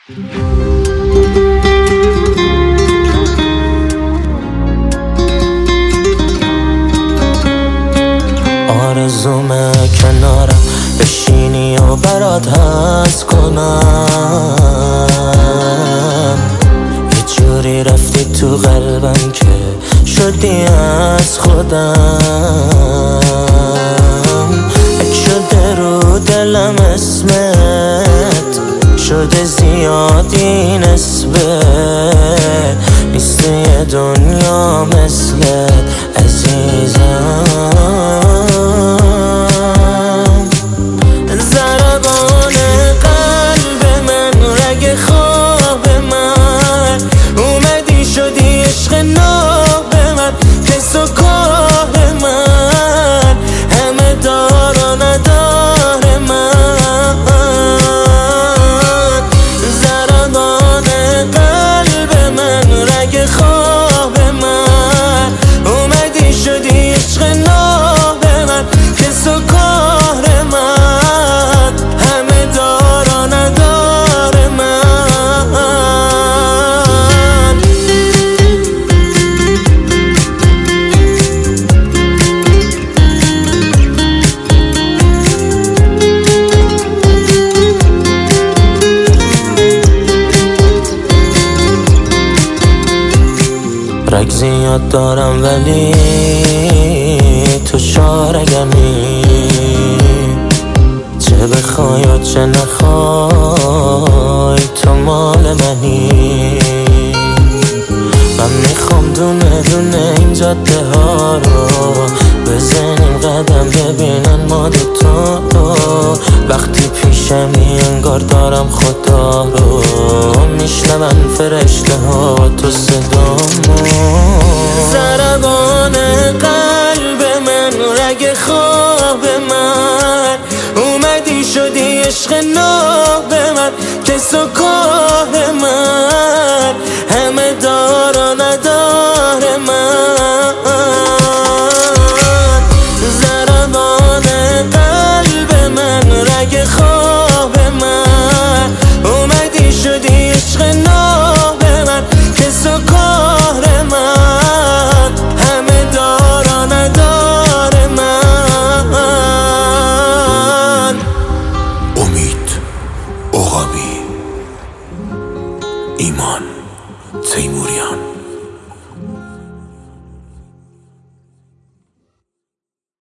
آرزومه کنارم بشینی و برات حس کنم، یه جوری رفتی تو قلبم که شدی از خودم. اک شده رو دلم اسمت، شده زیادی نسبت، نیست یه دنیا مثلت عزیزم. ضربان قلب من، رگ خواب من، اومدی شدی عشق ناب من، حس و کار من، همه دار و ندار من. ضربان قلب من، رگ خواب من، اومدی شدی عشق ناب من، حس و کار من، همه دار و ندار من. رگ زیاد دارم ولی تو شارگمی، چه بخوای و چه نخوای تو مال منی. من میخوام دونه دونه این جاده ها رو بزنیم قدم، ببینن ما دوتا رو. وقتی پیشمی انگار دارم خدا رو، میشنون فرشته ها تو صدامو. ضربان قلب من، رگ خواب من، اومدی شدی عشق ناب من، کس و کار من، همه دار و ندار من. ضربان قلب من، رگ خواب